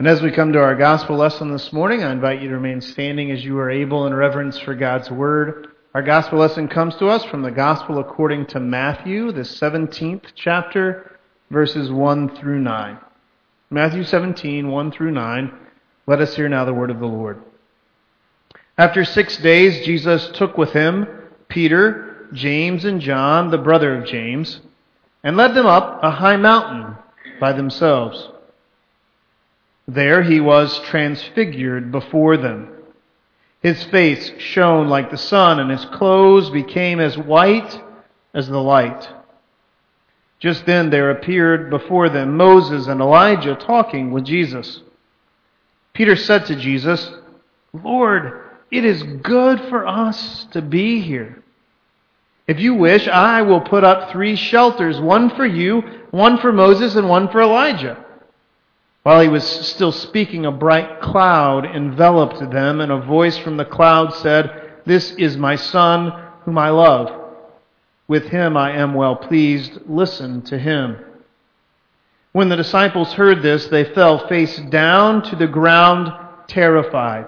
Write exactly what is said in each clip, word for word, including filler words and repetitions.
And as we come to our gospel lesson this morning, I invite you to remain standing as you are able in reverence for God's word. Our gospel lesson comes to us from the gospel according to Matthew, the seventeenth chapter, verses one through nine. Matthew seventeen, one through nine. Let us hear now the word of the Lord. After six days, Jesus took with him Peter, James, and John, the brother of James, and led them up a high mountain by themselves. There he was transfigured before them. His face shone like the sun, and his clothes became as white as the light. Just then there appeared before them Moses and Elijah talking with Jesus. Peter said to Jesus, "Lord, it is good for us to be here. If you wish, I will put up three shelters, one for you, one for Moses, and one for Elijah." While he was still speaking, a bright cloud enveloped them, and a voice from the cloud said, "This is my Son, whom I love. With him I am well pleased. Listen to him." When the disciples heard this, they fell face down to the ground, terrified.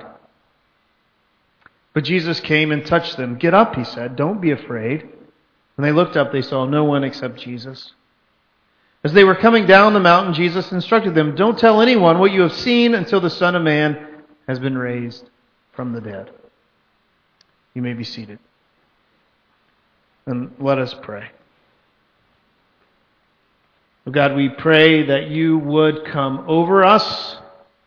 But Jesus came and touched them. "Get up," he said. "Don't be afraid." When they looked up, they saw no one except Jesus. As they were coming down the mountain, Jesus instructed them, "Don't tell anyone what you have seen until the Son of Man has been raised from the dead." You may be seated. And let us pray. Oh God, we pray that you would come over us.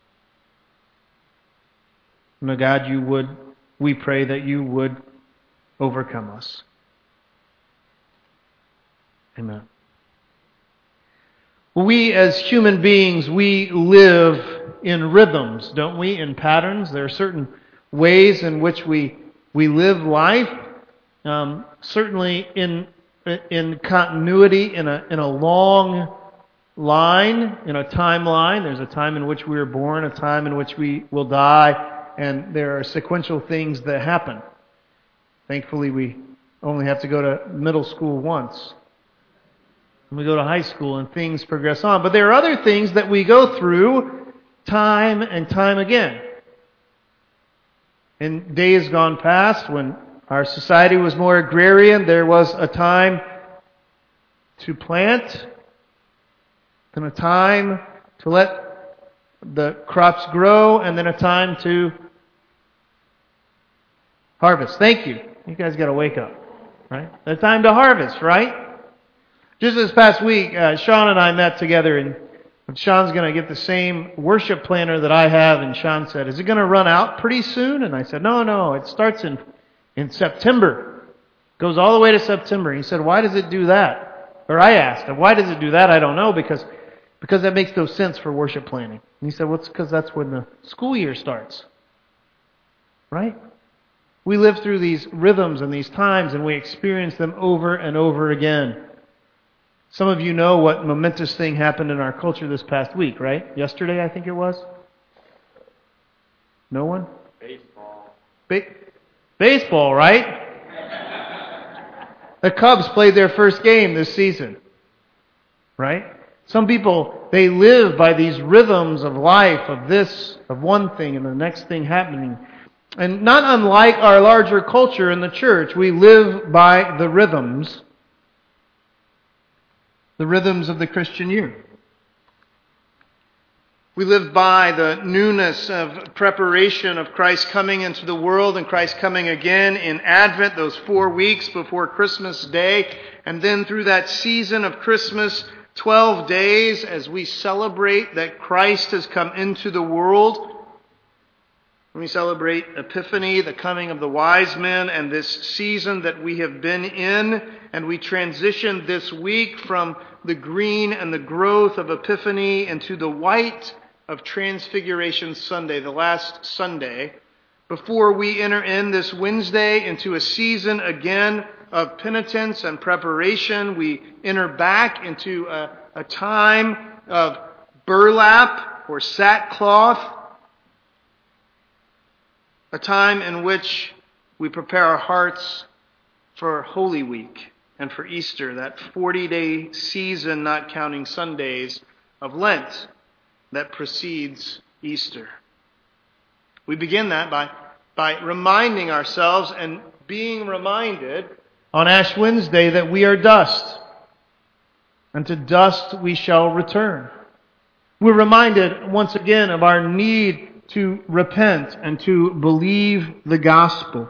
And oh God, you would, we pray that you would overcome us. Amen. We as human beings, we live in rhythms, don't we? In patterns. There are certain ways in which we we live life. Um, certainly in in continuity, in a in a long line, in a timeline. There's a time in which we were born, a time in which we will die, and there are sequential things that happen. Thankfully, we only have to go to middle school once. We go to high school and things progress on. But there are other things that we go through time and time again. In days gone past, when our society was more agrarian, there was a time to plant, then a time to let the crops grow, and then a time to harvest. Thank you. You guys got to wake up, right? A time to harvest, right? Just this past week, uh, Sean and I met together, and Sean's going to get the same worship planner that I have, and Sean said, "Is it going to run out pretty soon?" And I said, no, no, it starts in, in September. Goes all the way to September. He said, "Why does it do that?" Or I asked him, "Why does it do that?" "I don't know, because because that makes no sense for worship planning." And he said, "Well, it's because that's when the school year starts." Right? We live through these rhythms and these times, and we experience them over and over again. Some of you know what momentous thing happened in our culture this past week, right? Yesterday, I think it was. No one? Baseball. Ba- baseball, right? The Cubs played their first game this season, right? Some people, they live by these rhythms of life, of this, of one thing and the next thing happening. And not unlike our larger culture in the church, we live by the rhythms The rhythms of the Christian year. We live by the newness of preparation of Christ coming into the world and Christ coming again in Advent, those four weeks before Christmas Day. And then through that season of Christmas, twelve days as we celebrate that Christ has come into the world. We celebrate Epiphany, the coming of the wise men, and this season that we have been in. And we transition this week from the green and the growth of Epiphany into the white of Transfiguration Sunday, the last Sunday, before we enter in this Wednesday into a season again of penitence and preparation. We enter back into a, a time of burlap or sackcloth, a time in which we prepare our hearts for Holy Week and for Easter, that forty-day season, not counting Sundays, of Lent that precedes Easter. We begin that by, by reminding ourselves and being reminded on Ash Wednesday that we are dust, and to dust we shall return. We're reminded once again of our need to repent and to believe the gospel.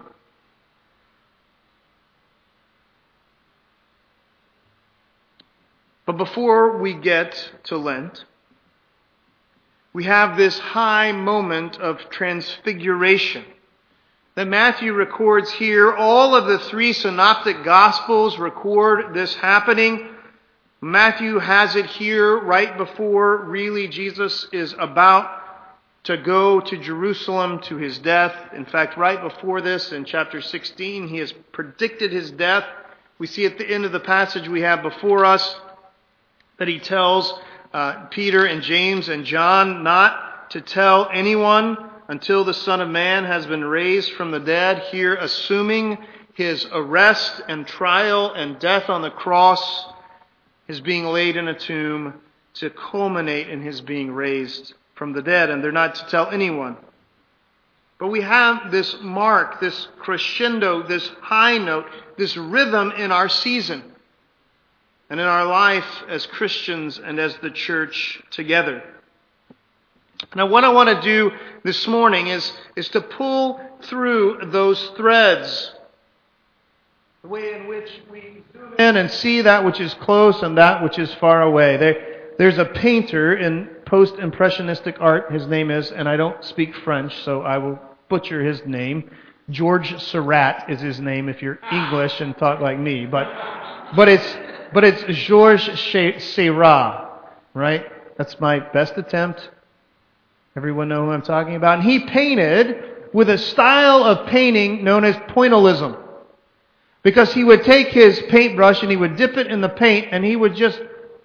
But before we get to Lent, we have this high moment of transfiguration that Matthew records here. All of the three synoptic gospels record this happening. Matthew has it here right before really Jesus is about to go to Jerusalem to his death. In fact, right before this, in chapter sixteen, he has predicted his death. We see at the end of the passage we have before us that he tells uh, Peter and James and John not to tell anyone until the Son of Man has been raised from the dead, here assuming his arrest and trial and death on the cross, his being laid in a tomb, to culminate in his being raised from the dead. And they're not to tell anyone. But we have this mark, this crescendo, this high note, this rhythm in our season and in our life as Christians and as the church together. Now, what I want to do this morning is, is to pull through those threads. The way in which we zoom in and see that which is close and that which is far away. There, there's a painter in post-impressionistic art, his name is, and I don't speak French, so I will butcher his name. George Seurat is his name if you're English and talk like me. But but it's but it's Georges Seurat, right? That's my best attempt. Everyone know who I'm talking about. And he painted with a style of painting known as pointillism. Because he would take his paintbrush and he would dip it in the paint and he would just...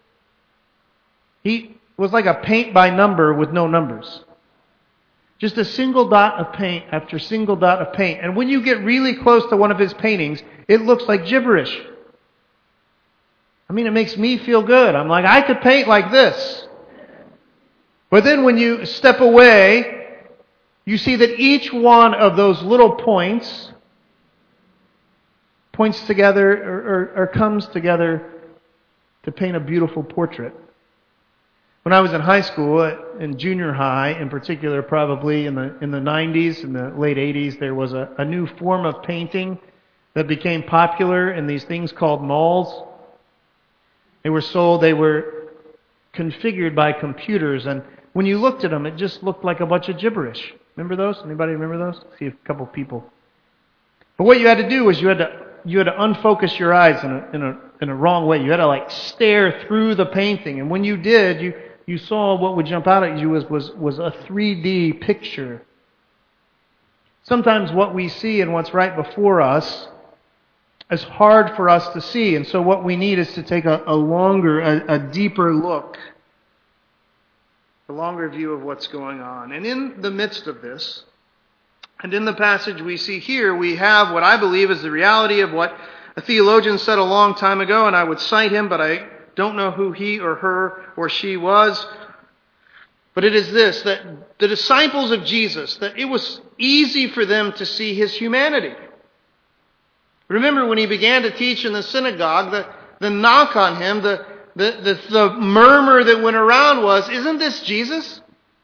He was like a paint by number with no numbers. Just a single dot of paint after single dot of paint. And when you get really close to one of his paintings, it looks like gibberish. I mean, it makes me feel good. I'm like, I could paint like this. But then when you step away, you see that each one of those little points points together or, or, or comes together to paint a beautiful portrait. When I was in high school, in junior high in particular, probably in the in the nineties, in the late eighties, there was a, a new form of painting that became popular in these things called malls. They were sold, they were configured by computers, and when you looked at them, it just looked like a bunch of gibberish. Remember those? Anybody remember those? See a couple people. But what you had to do was you had to you had to unfocus your eyes in a in a in a wrong way. You had to like stare through the painting, and when you did, you you saw what would jump out at you was was was a three D picture. Sometimes what we see and what's right before us is hard for us to see, and so what we need is to take a, a longer, a, a deeper look. A longer view of what's going on. And in the midst of this, and in the passage we see here, we have what I believe is the reality of what a theologian said a long time ago, and I would cite him, but I don't know who he or her or she was. But it is this, that the disciples of Jesus, that it was easy for them to see his humanity. Remember when he began to teach in the synagogue, the, the knock on him, the The, the, the murmur that went around was, isn't this Jesus?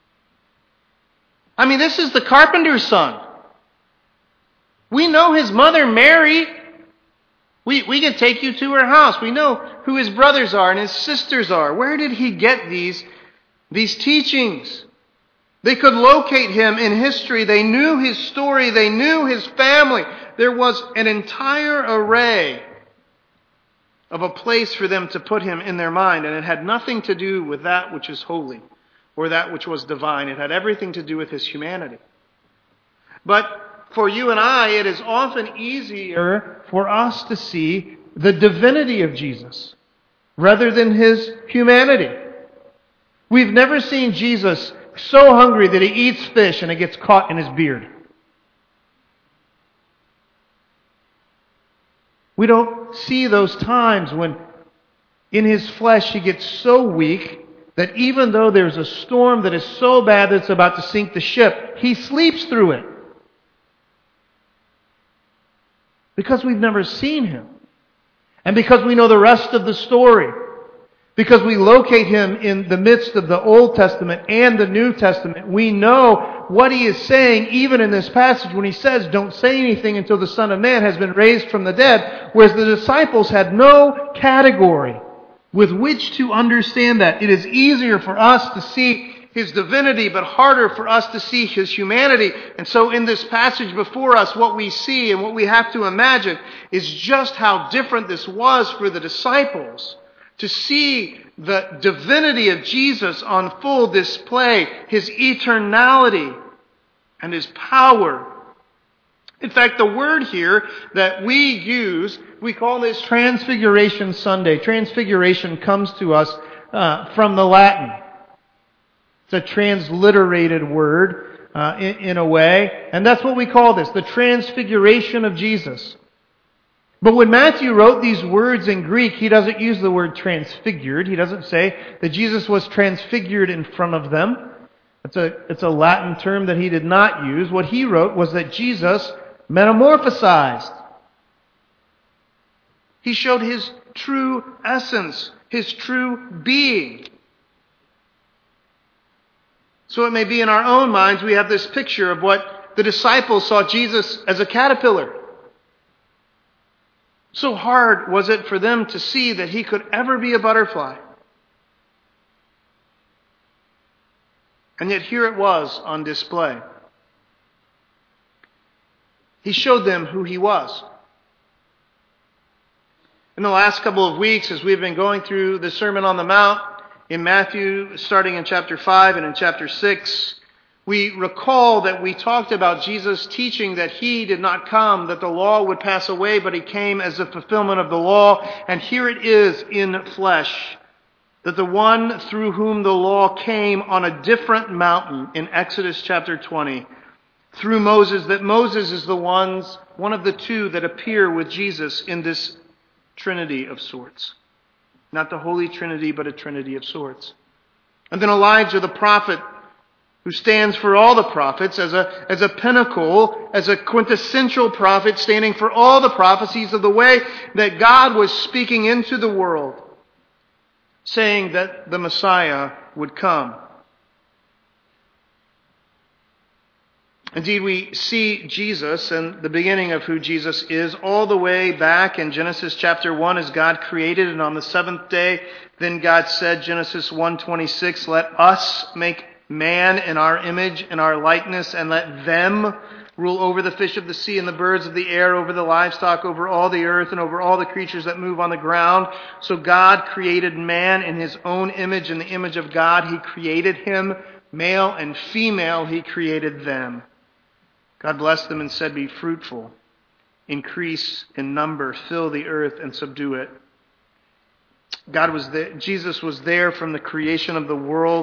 I mean, this is the carpenter's son. We know his mother, Mary. We, we can take you to her house. We know who his brothers are and his sisters are. Where did he get these, these teachings? They could locate him in history. They knew his story. They knew his family. There was an entire array of a place for them to put him in their mind. And it had nothing to do with that which is holy or that which was divine. It had everything to do with his humanity. But for you and I, it is often easier for us to see the divinity of Jesus rather than his humanity. We've never seen Jesus so hungry that he eats fish and it gets caught in his beard. We don't see those times when in his flesh he gets so weak that even though there's a storm that is so bad that it's about to sink the ship, he sleeps through it. Because we've never seen him. And because we know the rest of the story. Because we locate him in the midst of the Old Testament and the New Testament. We know what he is saying even in this passage when he says, don't say anything until the Son of Man has been raised from the dead. Whereas the disciples had no category with which to understand that. It is easier for us to see his divinity, but harder for us to see his humanity. And so in this passage before us, what we see and what we have to imagine is just how different this was for the disciples. To see the divinity of Jesus on full display, his eternality and his power. In fact, the word here that we use, we call this Transfiguration Sunday. Transfiguration comes to us uh, from the Latin. It's a transliterated word uh, in, in a way, and that's what we call this, the Transfiguration of Jesus. But when Matthew wrote these words in Greek, he doesn't use the word transfigured. He doesn't say that Jesus was transfigured in front of them. It's a, it's a Latin term that he did not use. What he wrote was that Jesus metamorphosized. He showed his true essence, his true being. So it may be in our own minds we have this picture of what the disciples saw Jesus as a caterpillar. So hard was it for them to see that he could ever be a butterfly. And yet here it was on display. He showed them who he was. In the last couple of weeks, as we've been going through the Sermon on the Mount in Matthew, starting in chapter five and in chapter six, we recall that we talked about Jesus teaching that he did not come, that the law would pass away, but he came as a fulfillment of the law. And here it is in flesh, that the one through whom the law came on a different mountain in Exodus chapter twenty, through Moses, that Moses is the ones, one of the two that appear with Jesus in this Trinity of sorts. Not the Holy Trinity, but a Trinity of sorts. And then Elijah the prophet, who stands for all the prophets as a, as a pinnacle, as a quintessential prophet, standing for all the prophecies of the way that God was speaking into the world, saying that the Messiah would come. Indeed, we see Jesus and the beginning of who Jesus is all the way back in Genesis chapter one as God created, and on the seventh day, then God said, Genesis one twenty-six, let us make man in our image, in our likeness, and let them rule over the fish of the sea and the birds of the air, over the livestock, over all the earth, and over all the creatures that move on the ground. So God created man in his own image, in the image of God he created him, male and female he created them. God blessed them and said, be fruitful, increase in number, fill the earth and subdue it. God was there, Jesus was there from the creation of the world.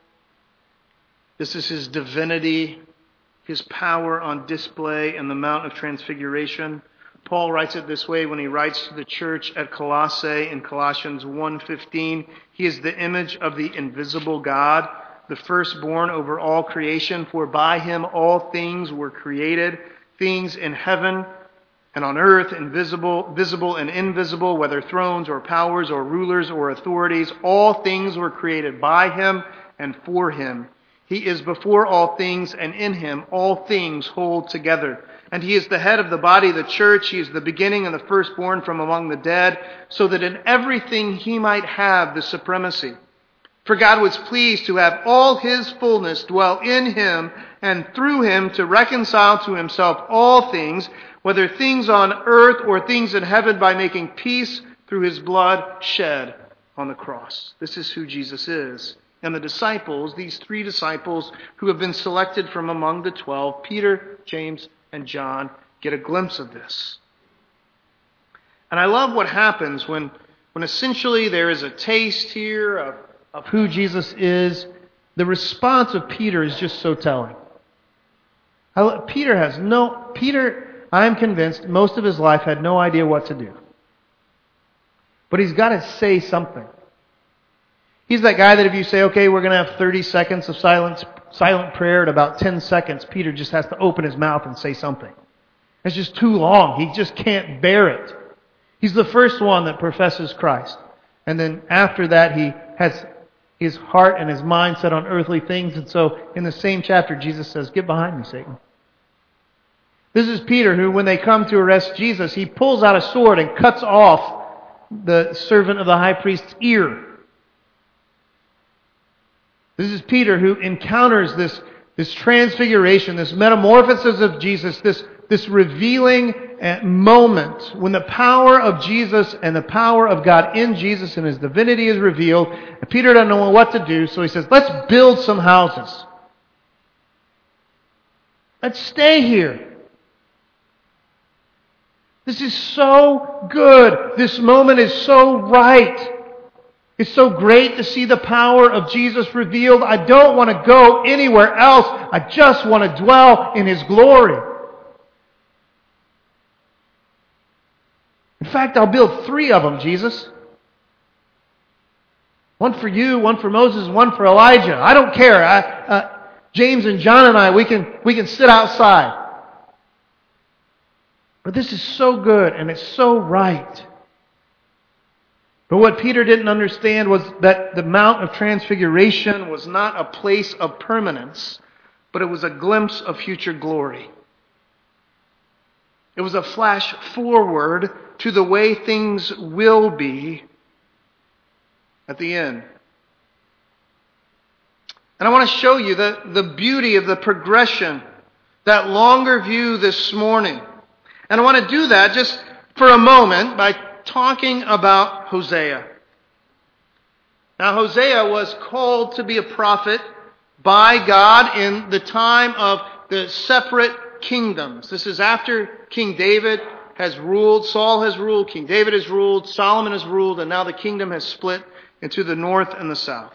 This is his divinity, his power on display in the Mount of Transfiguration. Paul writes it this way when he writes to the church at Colossae in Colossians one fifteen. He is the image of the invisible God, the firstborn over all creation, for by him all things were created, things in heaven and on earth, invisible, visible and invisible, whether thrones or powers or rulers or authorities. All things were created by him and for him. He is before all things, and in him all things hold together. And he is the head of the body, the church. He is the beginning and the firstborn from among the dead, so that in everything he might have the supremacy. For God was pleased to have all his fullness dwell in him, and through him to reconcile to himself all things, whether things on earth or things in heaven, by making peace through his blood shed on the cross. This is who Jesus is. And the disciples, these three disciples who have been selected from among the twelve, Peter, James, and John, get a glimpse of this. And I love what happens when, when essentially there is a taste here of, of who Jesus is. The response of Peter is just so telling. I, Peter has no, Peter, I'm convinced, most of his life had no idea what to do. But he's got to say something. He's that guy that if you say, okay, we're going to have thirty seconds of silence, silent prayer, at about ten seconds, Peter just has to open his mouth and say something. It's just too long. He just can't bear it. He's the first one that professes Christ. And then after that, he has his heart and his mind set on earthly things. And so in the same chapter, Jesus says, get behind me, Satan. This is Peter who, when they come to arrest Jesus, he pulls out a sword and cuts off the servant of the high priest's ear. This is Peter who encounters this, this transfiguration, this metamorphosis of Jesus, this, this revealing moment when the power of Jesus and the power of God in Jesus and His divinity is revealed. And Peter doesn't know what to do, so he says, let's build some houses. Let's stay here. This is so good. This moment is so right. It's so great to see the power of Jesus revealed. I don't want to go anywhere else. I just want to dwell in His glory. In fact, I'll build three of them, Jesus. One for you, one for Moses, one for Elijah. I don't care. I, uh, James and John and I, we can, we can sit outside. But this is so good and it's so right. But what Peter didn't understand was that the Mount of Transfiguration was not a place of permanence, but it was a glimpse of future glory. It was a flash forward to the way things will be at the end. And I want to show you the, the beauty of the progression, that longer view this morning. And I want to do that just for a moment by talking about Hosea. Now, Hosea was called to be a prophet by God in the time of the separate kingdoms. This is after King David has ruled, Saul has ruled, King David has ruled, Solomon has ruled, and now the kingdom has split into the north and the south.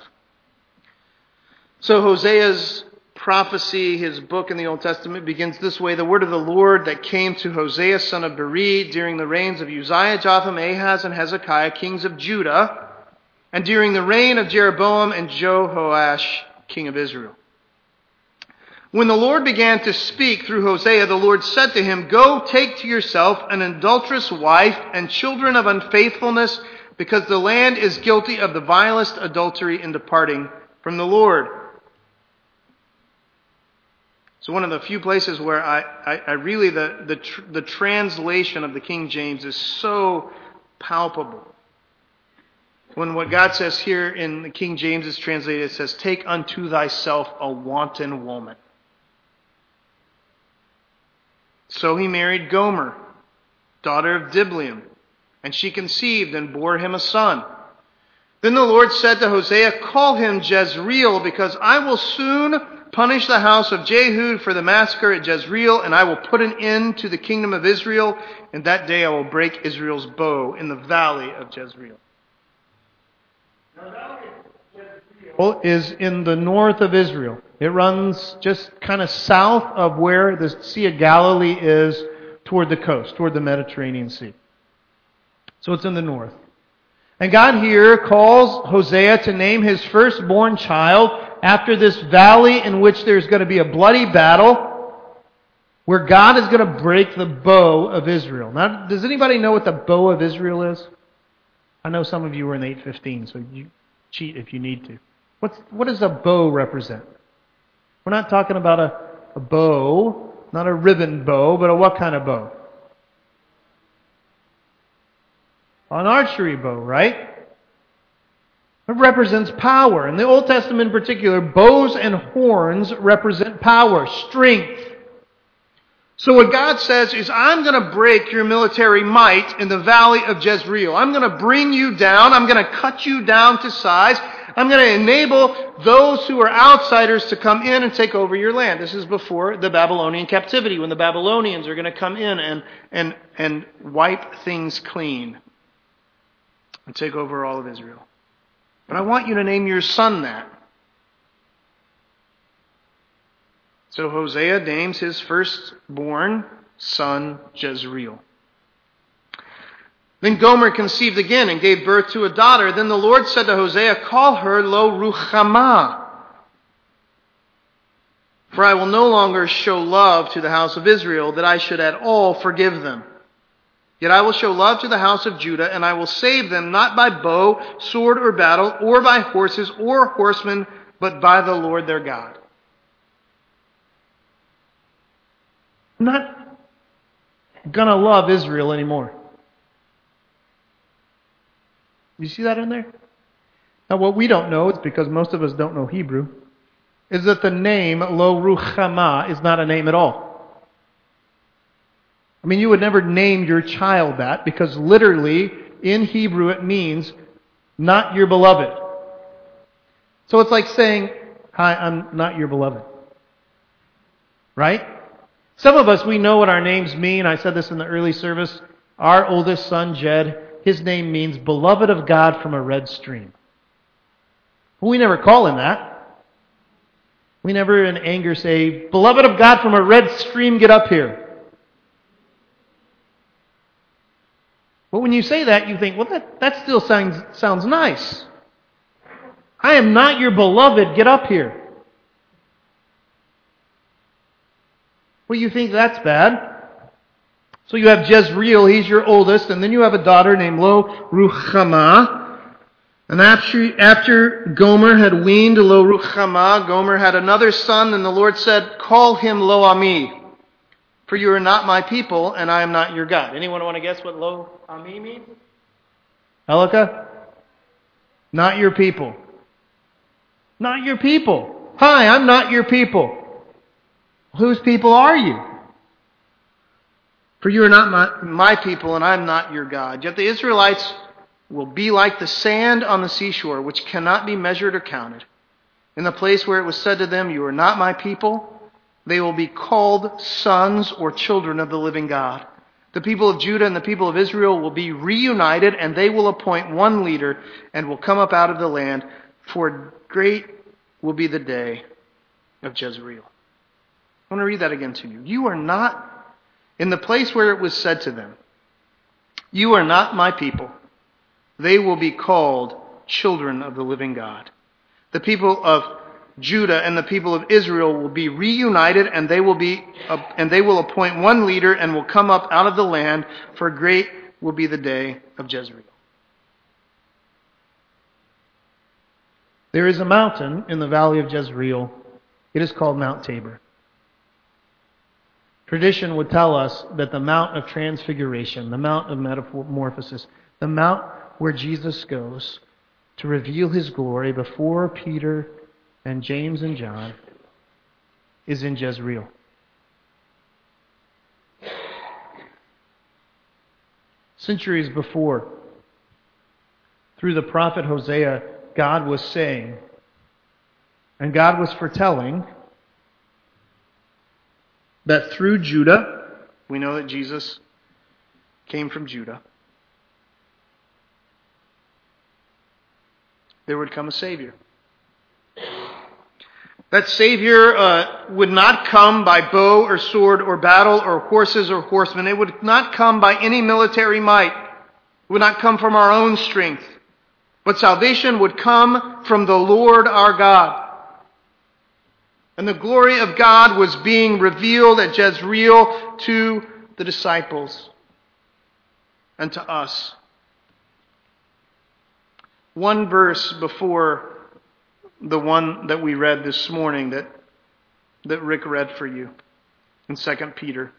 So Hosea's prophecy, his book in the Old Testament, begins this way. The word of the Lord that came to Hosea, son of Beeri, during the reigns of Uzziah, Jotham, Ahaz, and Hezekiah, kings of Judah, and during the reign of Jeroboam and Jehoash, king of Israel. When the Lord began to speak through Hosea, the Lord said to him, go take to yourself an adulterous wife and children of unfaithfulness, because the land is guilty of the vilest adultery in departing from the Lord. So one of the few places where I, I, I really, the, the, tr- the translation of the King James is so palpable. When what God says here in the King James is translated, it says, take unto thyself a wanton woman. So he married Gomer, daughter of Diblaim, and she conceived and bore him a son. Then the Lord said to Hosea, call him Jezreel, because I will soon punish the house of Jehud for the massacre at Jezreel, and I will put an end to the kingdom of Israel, and that day I will break Israel's bow in the valley of Jezreel. Now, the valley of Jezreel is in the north of Israel. It runs just kind of south of where the Sea of Galilee is toward the coast, toward the Mediterranean Sea. So it's in the north. And God here calls Hosea to name his firstborn child after this valley in which there's going to be a bloody battle where God is going to break the bow of Israel. Now, does anybody know what the bow of Israel is? I know some of you were in eight fifteen, so you cheat if you need to. What's, what does a bow represent? We're not talking about a, a bow, not a ribbon bow, but a what kind of bow? An archery bow, right? It represents power. In the Old Testament in particular, bows and horns represent power, strength. So what God says is, I'm going to break your military might in the valley of Jezreel. I'm going to bring you down. I'm going to cut you down to size. I'm going to enable those who are outsiders to come in and take over your land. This is before the Babylonian captivity, when the Babylonians are going to come in and, and, and wipe things clean and take over all of Israel. But I want you to name your son that. So Hosea names his firstborn son Jezreel. Then Gomer conceived again and gave birth to a daughter. Then the Lord said to Hosea, call her Lo Ruhamah, for I will no longer show love to the house of Israel, that I should at all forgive them. Yet I will show love to the house of Judah, and I will save them not by bow, sword, or battle, or by horses or horsemen, but by the Lord their God. I'm not going to love Israel anymore. You see that in there? Now what we don't know, is because most of us don't know Hebrew, is that the name Lo Ruhamah is not a name at all. I mean, you would never name your child that, because literally in Hebrew it means not your beloved. So it's like saying, hi, I'm not your beloved. Right? Some of us, we know what our names mean. I said this in the early service. Our oldest son, Jed, his name means beloved of God from a red stream. We never call him that. We never in anger say, beloved of God from a red stream, get up here. But when you say that, you think, well, that, that still sounds, sounds nice. I am not your beloved, get up here. Well, you think that's bad. So you have Jezreel, he's your oldest, and then you have a daughter named Lo Ruhamah. And after, after Gomer had weaned Lo Ruhamah, Gomer had another son, and the Lord said, call him Lo Ami, for you are not my people, and I am not your God. Anyone want to guess what Lo Ami means? Elika? Not your people. Not your people. Hi, I'm not your people. Whose people are you? For you are not my, my people, and I am not your God. Yet the Israelites will be like the sand on the seashore, which cannot be measured or counted. In the place where it was said to them, you are not my people, they will be called sons or children of the living God. The people of Judah and the people of Israel will be reunited, and they will appoint one leader and will come up out of the land, for great will be the day of Jezreel. I want to read that again to you. You are not in the place where it was said to them, you are not my people. They will be called children of the living God. The people of Judah and the people of Israel will be reunited, and they will be uh, and they will appoint one leader and will come up out of the land, for great will be the day of Jezreel. There is a mountain in the valley of Jezreel. It is called Mount Tabor. Tradition would tell us that the Mount of Transfiguration, the Mount of Metamorphosis, the Mount where Jesus goes to reveal His glory before Peter and James and John, is in Jezreel. Centuries before, through the prophet Hosea, God was saying, and God was foretelling, that through Judah, we know that Jesus came from Judah, there would come a Savior. That Savior uh, would not come by bow or sword or battle or horses or horsemen. It would not come by any military might. It would not come from our own strength. But salvation would come from the Lord our God. And the glory of God was being revealed at Jezreel to the disciples and to us. One verse before the one that we read this morning that, that Rick read for you in Second Peter.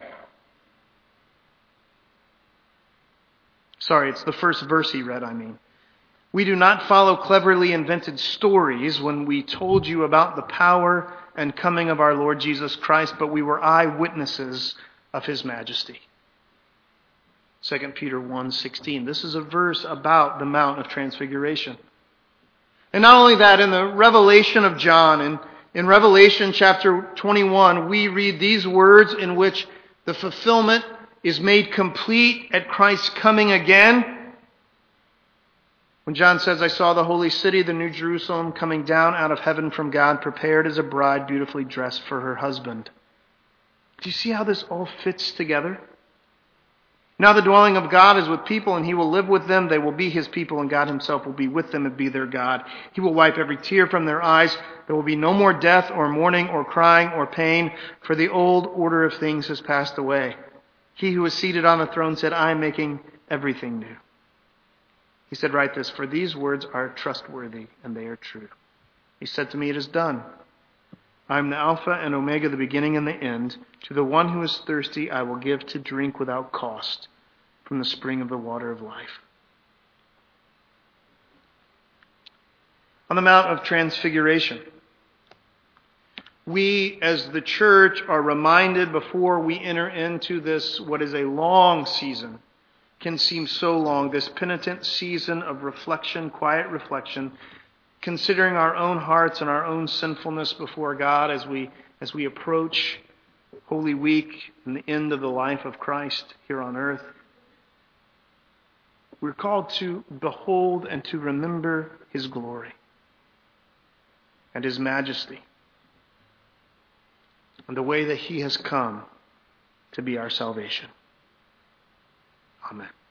Sorry, it's the first verse he read, I mean. We do not follow cleverly invented stories when we told you about the power and coming of our Lord Jesus Christ, but we were eyewitnesses of His majesty. Second Peter one sixteen. This is a verse about the Mount of Transfiguration. And not only that, in the Revelation of John, in, in Revelation chapter twenty-one, we read these words in which the fulfillment is made complete at Christ's coming again. When John says, I saw the holy city, the new Jerusalem, coming down out of heaven from God, prepared as a bride beautifully dressed for her husband. Do you see how this all fits together? Now the dwelling of God is with people, and he will live with them. They will be his people, and God himself will be with them and be their God. He will wipe every tear from their eyes. There will be no more death or mourning or crying or pain, for the old order of things has passed away. He who is seated on the throne said, I am making everything new. He said, write this, for these words are trustworthy, and they are true. He said to me, it is done. I am the Alpha and Omega, the beginning and the end. To the one who is thirsty, I will give to drink without cost from the spring of the water of life. On the Mount of Transfiguration, we as the church are reminded before we enter into this, what is a long season, can seem so long, this penitent season of reflection, quiet reflection, considering our own hearts and our own sinfulness before God as we as we approach Holy Week and the end of the life of Christ here on earth. We're called to behold and to remember his glory and his majesty and the way that he has come to be our salvation. Amen.